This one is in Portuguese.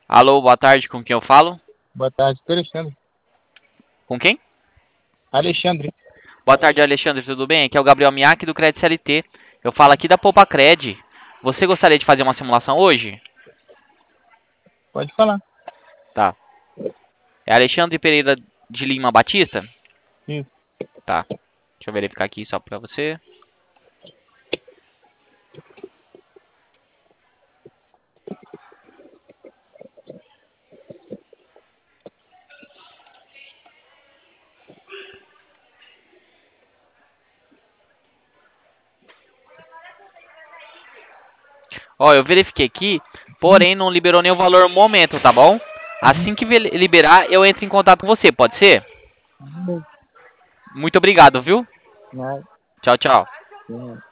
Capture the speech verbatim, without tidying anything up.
Alô, boa tarde, com quem eu falo? Boa tarde, sou Alexandre. Com quem? Alexandre, Boa tarde, Alexandre, tudo bem? Aqui é o Gabriel Miaki do Credit C L T. Eu falo aqui da Poupa Cred. Você gostaria de fazer uma simulação hoje? pode falar. Tá. É Alexandre Pereira de Lima Batista? Isso. Tá. Deixa eu verificar aqui só pra você. Ó, eu verifiquei aqui, porém não liberou nenhum valor no momento, tá bom? Assim que ve- liberar, eu entro em contato com você, pode ser? Uhum. Muito obrigado, viu? Nada. Tchau, tchau. Uhum.